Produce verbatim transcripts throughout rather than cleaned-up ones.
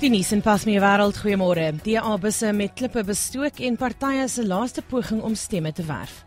Die nuus in Pasmee Wêreld, goeiemôre. D A-busse met klippe bestook en partye se laaste poging om stemme te werf.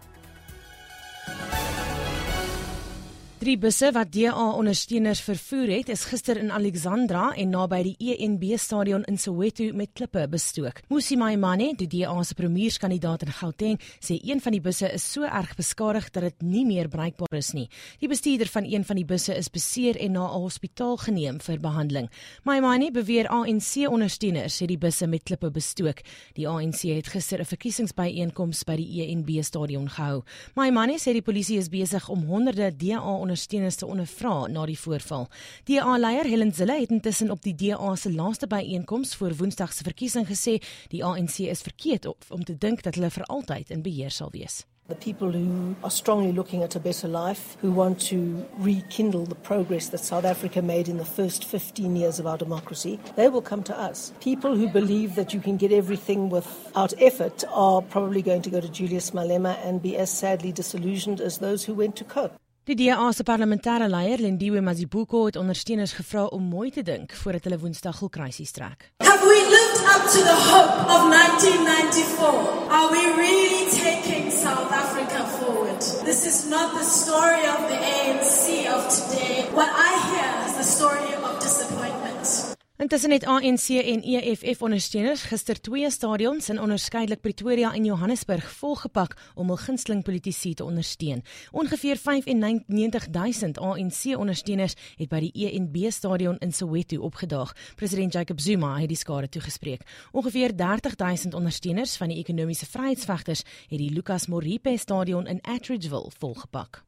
Drie busse wat D A-ondersteuners vervoer het, is gister in Alexandra en naby die E N B-stadion in Soweto met klippe bestook. Mmusi Maimane, die D A se premierskandidaat in Gauteng, sê een van die busse is so erg beskadig dat dit nie meer bruikbaar is nie. Die bestuurder van een van die busse is beseer en na 'n hospitaal geneem vir behandeling. Maimane beweer A N C-ondersteuners het die busse met klippe bestook. Die A N C het gister 'n verkiesingsbyeenkoms by die E N B-stadion gehou. Maimane sê die polisie is besig om honderde D A ondersteuners te ondervra na die voorval. D A-leier Helen Zille het intussen op die D A se laaste byeenkoms voor Woensdag se verkiesing gesê die A N C is verkeerd om te dink dat hulle vir altyd in beheer sal wees. The people who are strongly looking at a better life, who want to rekindle the progress that South Africa made in the first fifteen years of our democracy, they will come to us. People who believe that you can get everything without effort are probably going to go to Julius Malema and be as sadly disillusioned as those who went to COPE. Die D A se parlementêre leier, Lindiwe Mazibuko, het ondersteuners gevra om mooi te dink voordat hulle Woensdag hul kruisies trek. Have we lived up to the hope of nineteen ninety-four? Are we really taking South Africa forward? This is not the story of the A N C of today. What I hear is the story of disappointment. Intussen het A N C en E F F ondersteuners gister twee stadions in onderskeidelik Pretoria en Johannesburg volgepak om hul gunsteling politici te ondersteun. Ongeveer vyfennegentig duisend A N C-ondersteuners het by die E N B-stadion in Soweto opgedaag. President Jacob Zuma het die skare toegespreek. Ongeveer dertig duisend ondersteuners van die ekonomiese vryheidsvegters het die Lucas Moripe-stadion in Atteridgeville volgepak.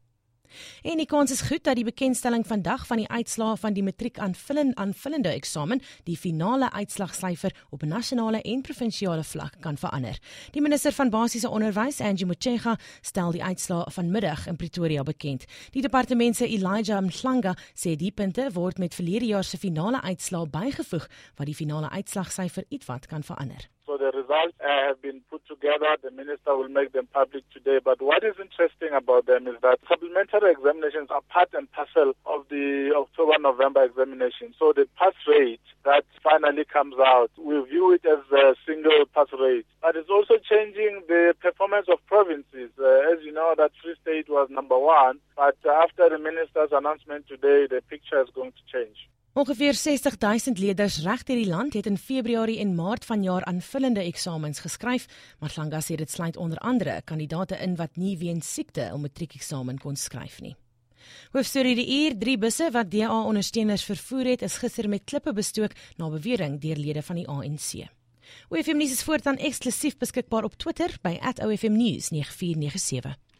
En die kans is goed dat die bekendstelling vandag van die uitslae van die matriek aanvullende, aanvullende eksamen, die finale uitslagsyfer op nasionale en provinsiale vlak kan verander. Die minister van basiese onderwys, Angie Motshekga, stel die uitslae vanmiddag in Pretoria bekend. Die departement se Elijah Mhlanga sê die punte word met verlede jaar se finale uitslae bygevoeg wat die finale uitslagsyfer ietwat kan verander. So the results uh, have been put together. The minister will make them public today. But what is interesting about them is that supplementary examinations are part and parcel of the October-November examination. So the pass rate that finally comes out, we view it as a single pass rate. But it's also changing the performance of provinces. Uh, as you know, that Free State was number one. But after the minister's announcement today, the picture is going to change. Ongeveer sestig duisend leerders reg deur die land het in Februarie en Maart vanjaar aanvullende eksamens geskryf, maar Mhlanga sê dit sluit onder andere kandidate in wat nie weens siekte 'n matriekeksamen kon skryf nie. Hoofstorie die uur, drie busse wat D A-ondersteuners vervoer het, is gister met klippe bestook na bewering deur lede van die A N C. O F M nuus is voortaan eksklusief beskikbaar op Twitter by at O F M News nege vier nege sewe.